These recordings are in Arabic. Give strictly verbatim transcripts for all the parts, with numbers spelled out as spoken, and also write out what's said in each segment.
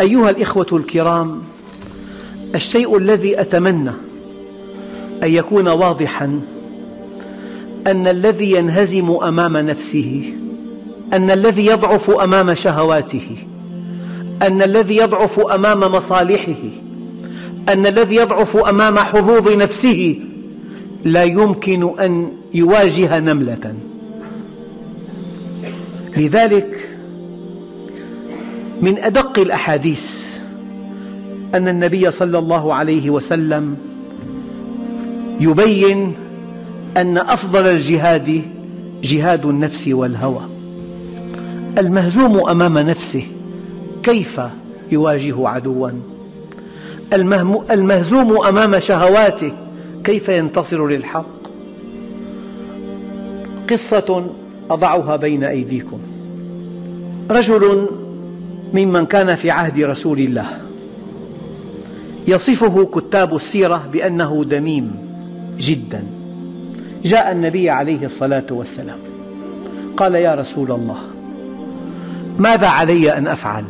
أيها الإخوة الكرام، الشيء الذي أتمنى أن يكون واضحا أن الذي ينهزم أمام نفسه، أن الذي يضعف أمام شهواته، أن الذي يضعف أمام مصالحه، أن الذي يضعف أمام حظوظ نفسه لا يمكن أن يواجه نملة. لذلك من أدق الأحاديث أن النبي صلى الله عليه وسلم يبين أن أفضل الجهاد جهاد النفس والهوى. المهزوم أمام نفسه كيف يواجه عدوا؟ المهزوم أمام شهواته كيف ينتصر للحق؟ قصة أضعها بين أيديكم. رجل ممن كان في عهد رسول الله يصفه كتاب السيرة بأنه دميم جدا. جاء النبي عليه الصلاة والسلام قال: يا رسول الله، ماذا علي أن أفعل؟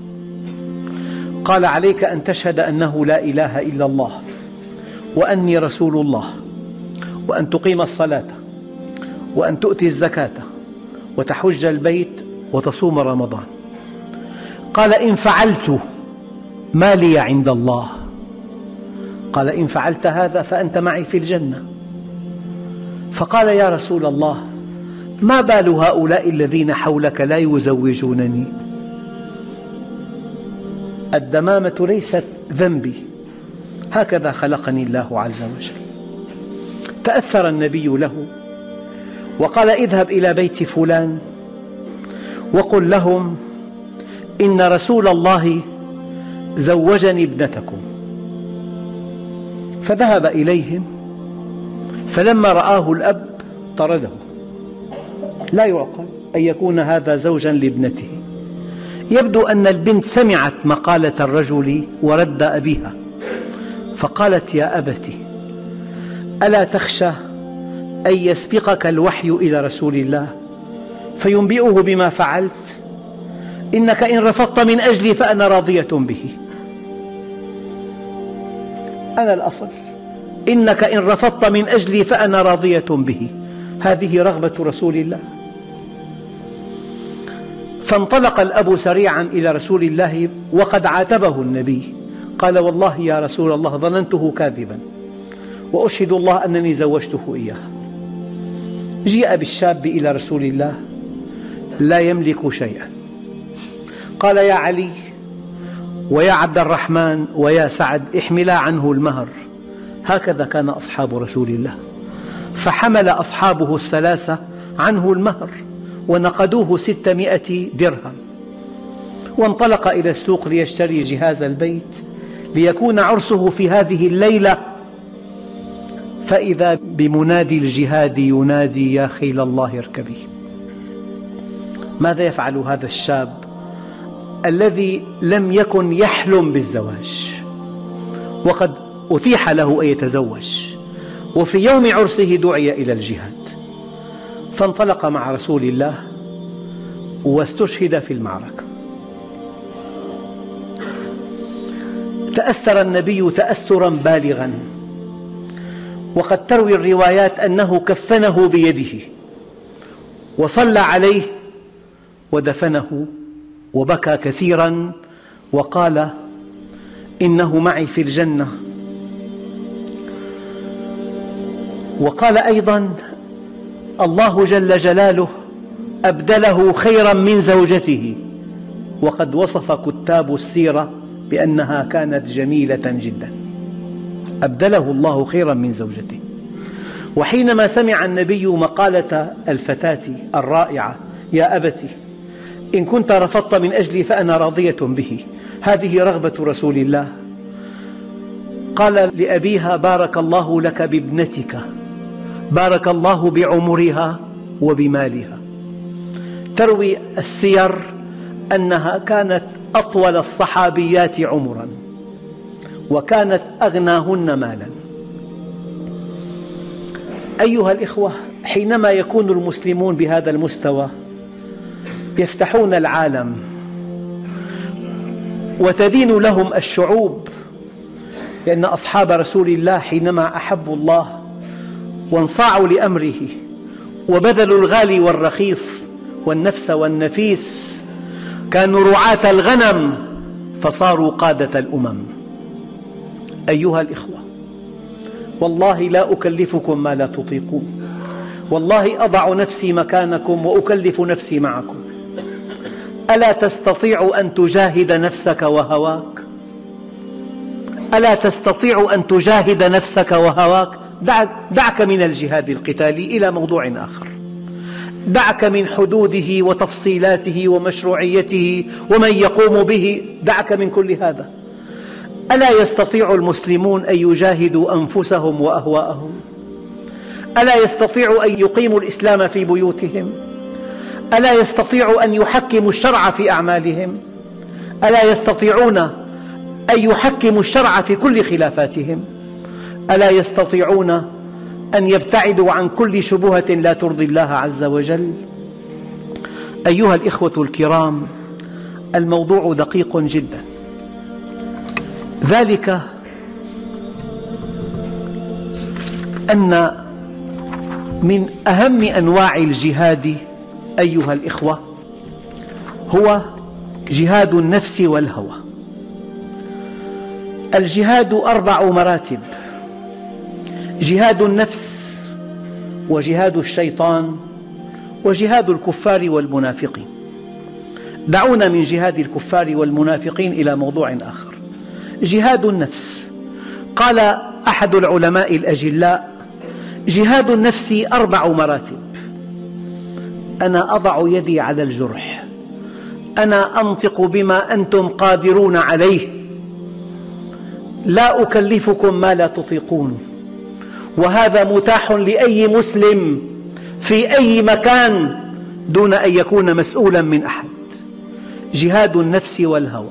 قال: عليك أن تشهد أنه لا إله إلا الله وأني رسول الله، وأن تقيم الصلاة، وأن تؤتي الزكاة، وتحج البيت، وتصوم رمضان. قال: إن فعلت ما لي عند الله؟ قال: إن فعلت هذا فأنت معي في الجنة. فقال: يا رسول الله، ما بال هؤلاء الذين حولك لا يزوجونني؟ الدمامة ليست ذنبي، هكذا خلقني الله عز وجل. تأثر النبي له وقال: اذهب إلى بيت فلان وقل لهم إن رسول الله زوجني ابنتكم. فذهب إليهم، فلما رآه الأب طرده. لا يعقل أن يكون هذا زوجا لابنته. يبدو أن البنت سمعت مقالة الرجل ورد أبيها، فقالت: يا أبت، ألا تخشى أن يسبقك الوحي إلى رسول الله فينبئه بما فعلت؟ إنك إن رفضت من أجلي فأنا راضية به. أنا الأصل، إنك إن رفضت من أجلي فأنا راضية به. هذه رغبة رسول الله. فانطلق الأب سريعا إلى رسول الله وقد عاتبه النبي. قال: والله يا رسول الله ظننته كاذبا، وأشهد الله أنني زوجته إياه. جيء بالشاب إلى رسول الله لا يملك شيئا. قال: يا علي ويا عبد الرحمن ويا سعد، احملا عنه المهر. هكذا كان أصحاب رسول الله. فحمل أصحابه الثلاثة عنه المهر ونقدوه ستمائة درهم، وانطلق إلى السوق ليشتري جهاز البيت ليكون عرسه في هذه الليلة. فإذا بمنادي الجهاد ينادي: يا خيل الله اركبي. ماذا يفعل هذا الشاب الذي لم يكن يحلم بالزواج وقد أتيح له أن يتزوج، وفي يوم عرسه دعي إلى الجهاد؟ فانطلق مع رسول الله واستشهد في المعركة. تأثر النبي تأثرا بالغا، وقد تروي الروايات أنه كفنه بيده وصلى عليه ودفنه وبكى كثيرا وقال: إنه معي في الجنة. وقال أيضا: الله جل جلاله أبدله خيرا من زوجته. وقد وصف كتاب السيرة بأنها كانت جميلة جدا. أبدله الله خيرا من زوجته. وحينما سمع النبي مقالة الفتاة الرائعة: يا أبت، إن كنت رفضت من أجلي فأنا راضية به، هذه رغبة رسول الله، قال لأبيها: بارك الله لك بابنتك، بارك الله بعمرها وبمالها. تروي السير أنها كانت أطول الصحابيات عمرا وكانت أغناهن مالا. أيها الإخوة، حينما يكون المسلمون بهذا المستوى يفتحون العالم وتدين لهم الشعوب، لأن أصحاب رسول الله حينما أحبوا الله وانصاعوا لأمره وبذلوا الغالي والرخيص والنفس والنفيس كانوا رعاة الغنم فصاروا قادة الأمم. أيها الإخوة، والله لا أكلفكم ما لا تطيقون، والله أضع نفسي مكانكم وأكلف نفسي معكم. ألا تستطيع أن تجاهد نفسك وهواك؟ ألا تستطيع أن تجاهد نفسك وهواك؟ دعك من الجهاد القتالي إلى موضوع آخر، دعك من حدوده وتفصيلاته ومشروعيته ومن يقوم به، دعك من كل هذا. ألا يستطيع المسلمون أن يجاهدوا أنفسهم وأهواءهم؟ ألا يستطيعوا أن يقيموا الإسلام في بيوتهم؟ ألا يستطيعوا أن يحكموا الشرع في أعمالهم؟ ألا يستطيعون أن يحكموا الشرع في كل خلافاتهم؟ ألا يستطيعون أن يبتعدوا عن كل شبهة لا ترضي الله عز وجل؟ أيها الإخوة الكرام، الموضوع دقيق جدا، ذلك أن من أهم أنواع الجهاد أيها الإخوة هو جهاد النفس والهوى. الجهاد أربع مراتب: جهاد النفس، وجهاد الشيطان، وجهاد الكفار والمنافقين. دعونا من جهاد الكفار والمنافقين إلى موضوع آخر. جهاد النفس، قال أحد العلماء الأجلاء: جهاد النفس أربع مراتب. أنا أضع يدي على الجرح، أنا أنطق بما أنتم قادرون عليه، لا أكلفكم ما لا تطيقون، وهذا متاح لأي مسلم في أي مكان دون أن يكون مسؤولا من أحد. جهاد النفس والهوى.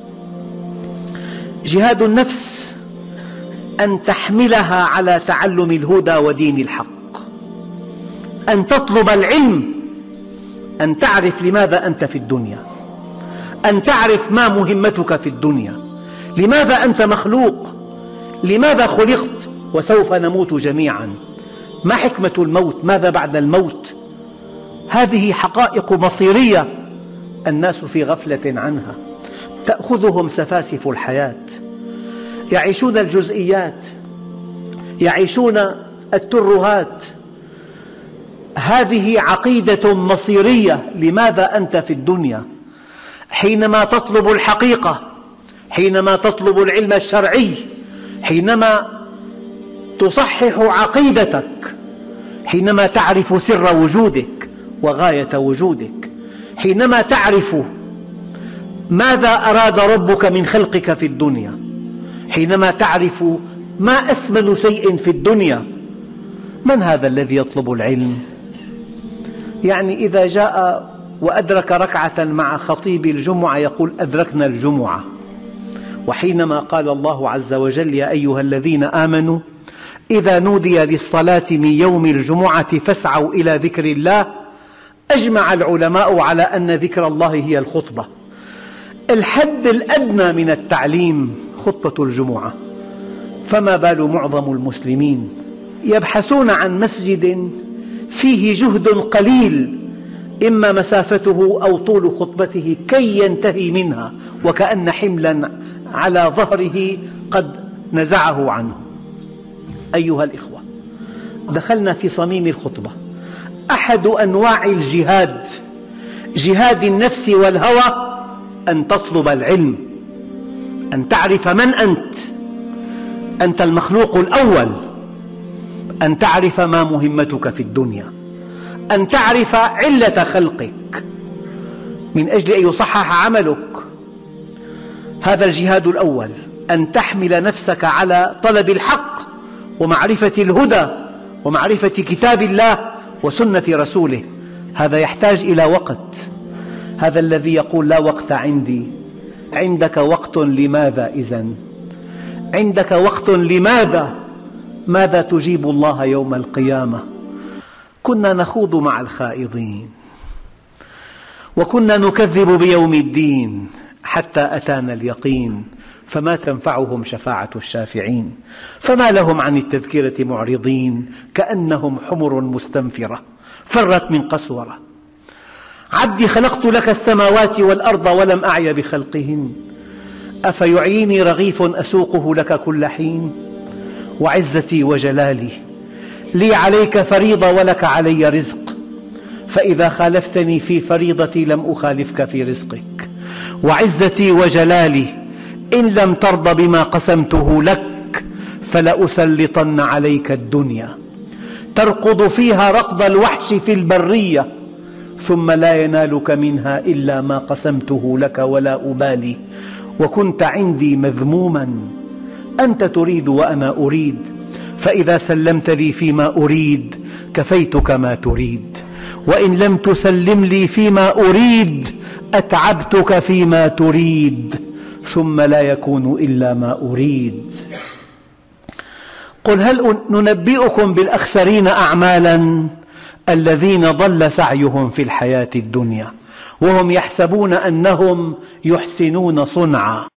جهاد النفس أن تحملها على تعلم الهدى ودين الحق، أن تطلب العلم، أن تعرف لماذا أنت في الدنيا، أن تعرف ما مهمتك في الدنيا، لماذا أنت مخلوق، لماذا خلقت، وسوف نموت جميعا، ما حكمة الموت، ماذا بعد الموت. هذه حقائق مصيرية الناس في غفلة عنها، تأخذهم سفاسف الحياة، يعيشون الجزئيات، يعيشون الترهات. هذه عقيدة مصيرية. لماذا أنت في الدنيا؟ حينما تطلب الحقيقة، حينما تطلب العلم الشرعي، حينما تصحح عقيدتك، حينما تعرف سر وجودك وغاية وجودك، حينما تعرف ماذا أراد ربك من خلقك في الدنيا، حينما تعرف ما أثمن شيء في الدنيا. من هذا الذي يطلب العلم؟ يعني إذا جاء وأدرك ركعة مع خطيب الجمعة يقول أدركنا الجمعة. وحينما قال الله عز وجل: يا أيها الذين آمنوا إذا نودي للصلاة من يوم الجمعة فاسعوا إلى ذكر الله، أجمع العلماء على أن ذكر الله هي الخطبة. الحد الأدنى من التعليم خطبة الجمعة. فما بال معظم المسلمين يبحثون عن مسجد فيه جهد قليل، إما مسافته أو طول خطبته، كي ينتهي منها وكأن حملا على ظهره قد نزعه عنه. أيها الإخوة، دخلنا في صميم الخطبة. أحد أنواع الجهاد، جهاد النفس والهوى، أن تطلب العلم، أن تعرف من أنت، أنت المخلوق الأول، أن تعرف ما مهمتك في الدنيا، أن تعرف علة خلقك من أجل أن يصحح عملك. هذا الجهاد الأول، أن تحمل نفسك على طلب الحق ومعرفة الهدى ومعرفة كتاب الله وسنة رسوله. هذا يحتاج إلى وقت. هذا الذي يقول لا وقت عندي، عندك وقت لماذا إذن؟ عندك وقت لماذا؟ ماذا تجيب الله يوم القيامة؟ كنا نخوض مع الخائضين، وكنا نكذب بيوم الدين. حتى أتانا اليقين فما تنفعهم شفاعة الشافعين. فما لهم عن التذكرة معرضين كأنهم حمر مستنفرة فرت من قسورة. عبدي خلقت لك السماوات والأرض ولم أعي بخلقهن أفيعيني رغيف أسوقه لك كل حين. وعزتي وجلالي لي عليك فريضة ولك علي رزق فإذا خالفتني في فريضتي لم أخالفك في رزقك. وعزتي وجلالي إن لم ترض بما قسمته لك فلأسلطن عليك الدنيا تركض فيها ركض الوحش في البرية ثم لا ينالك منها إلا ما قسمته لك ولا أبالي. وكنت عندي مذموما أنت تريد وأنا أريد فإذا سلمت لي فيما أريد كفيتك ما تريد وإن لم تسلم لي فيما أريد أتعبتك فيما تريد ثم لا يكون إلا ما أريد. قل هل ننبئكم بالأخسرين أعمالا الذين ضل سعيهم في الحياة الدنيا وهم يحسبون أنهم يحسنون صنعا